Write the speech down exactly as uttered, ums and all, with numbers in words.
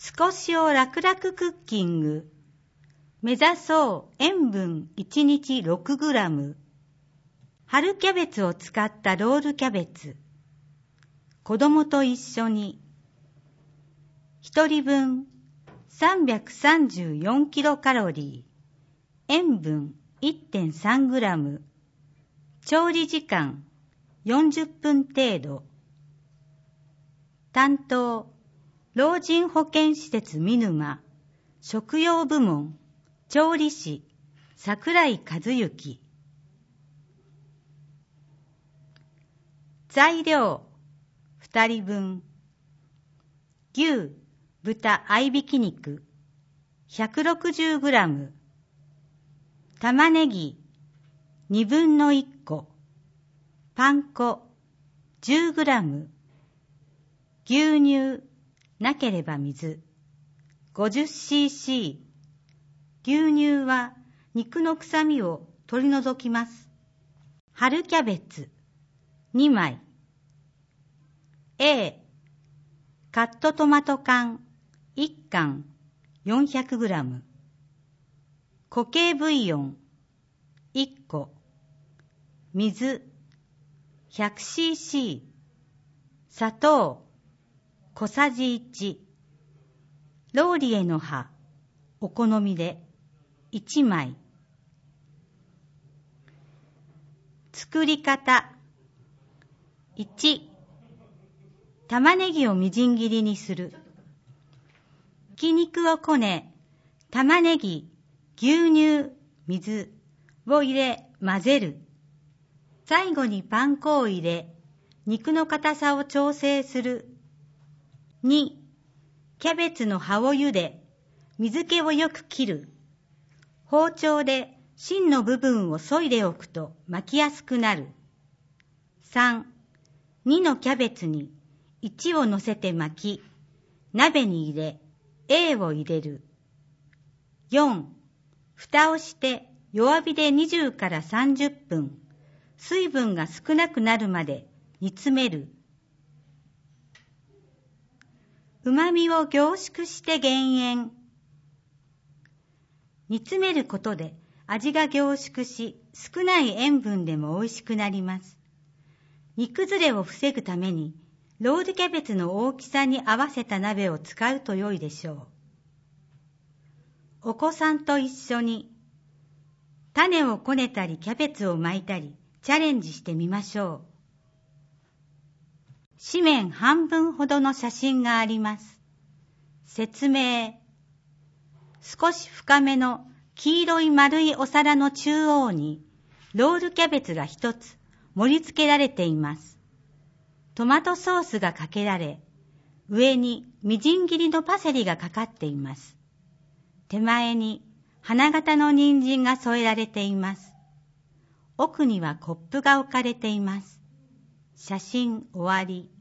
少しを楽々クッキング。目指そう塩分いちにち ろくグラム。春キャベツを使ったロールキャベツ。子供と一緒に。一人分さんびゃくさんじゅうよんキロカロリー。塩分 いってんさんグラム。調理時間よんじゅっぷん程度。担当、老人保健施設見沼、食用部門、調理師、桜井和幸。材料、二人分。牛、豚合いびき肉、ひゃくろくじゅうグラム。玉ねぎ、二分の一個。パン粉、じゅうグラム。牛乳、なければ水、ごじゅっシーシー。牛乳は肉の臭みを取り除きます。春キャベツ、にまい。A、カットトマト缶、いっかん、よんひゃくグラム。固形ブイヨン、いっこ。水、ひゃくシーシー。砂糖、小さじいち。ローリエの葉、お好みでいちまい。作り方。いち、玉ねぎをみじん切りにする。ひき肉をこね、玉ねぎ、牛乳、水を入れ混ぜる。最後にパン粉を入れ、肉の硬さを調整する。に、キャベツの葉を茹で、水気をよく切る。包丁で芯の部分を削いでおくと巻きやすくなる。さん、にのキャベツにいちを乗せて巻き、鍋に入れ、A を入れる。よん、蓋をして弱火でにじゅうからさんじゅっぷん、水分が少なくなるまで煮詰める。旨味を凝縮して減塩。煮詰めることで味が凝縮し、少ない塩分でも美味しくなります。煮崩れを防ぐために、ロールキャベツの大きさに合わせた鍋を使うと良いでしょう。お子さんと一緒に、種をこねたりキャベツを巻いたり、チャレンジしてみましょう。紙面半分ほどの写真があります。説明。少し深めの黄色い丸いお皿の中央にロールキャベツが一つ盛り付けられています。トマトソースがかけられ、上にみじん切りのパセリがかかっています。手前に花形の人参が添えられています。奥にはコップが置かれています。写真終わり。